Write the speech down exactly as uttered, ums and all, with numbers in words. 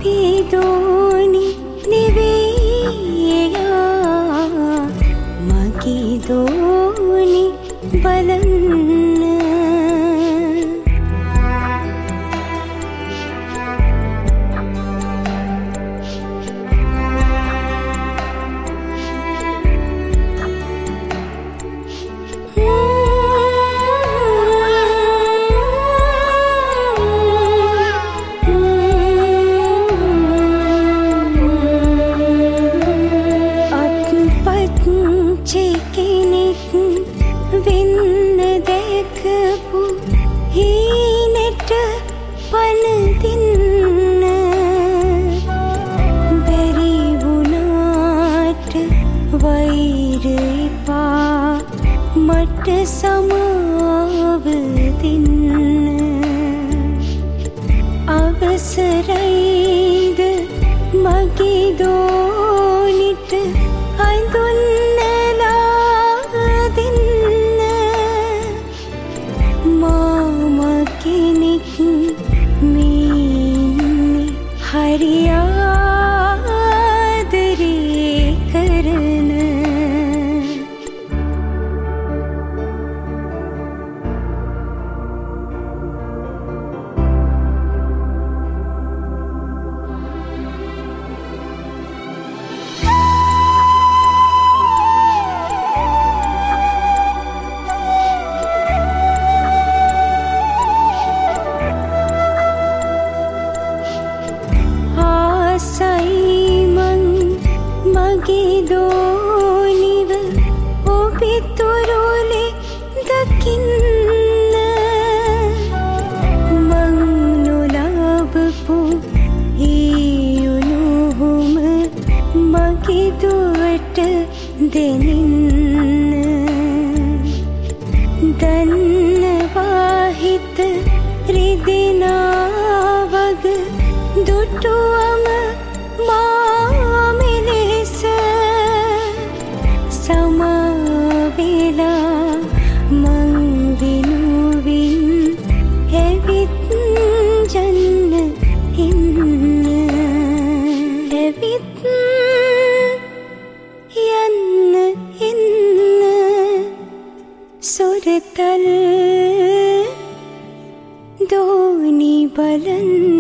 මගේ දෝනි නෙවෙයියා මගේ දෝනි බලන්න මට සමාව දෙන්න අවසරයිද මගේ දෝනිට අඳුන්නලා දෙන්න මාම කෙනෙක් මේ හරියාදරේ කරන මගේ දෝනිව ඔබේ තොරෝලේ දකින්න මං නොලබපු ඒ උණුහුම මගේ දුවට දෙනින්න දන්නවා හිත රිදෙනා වග දුටුවම සොරතල් දෝනි බලන්න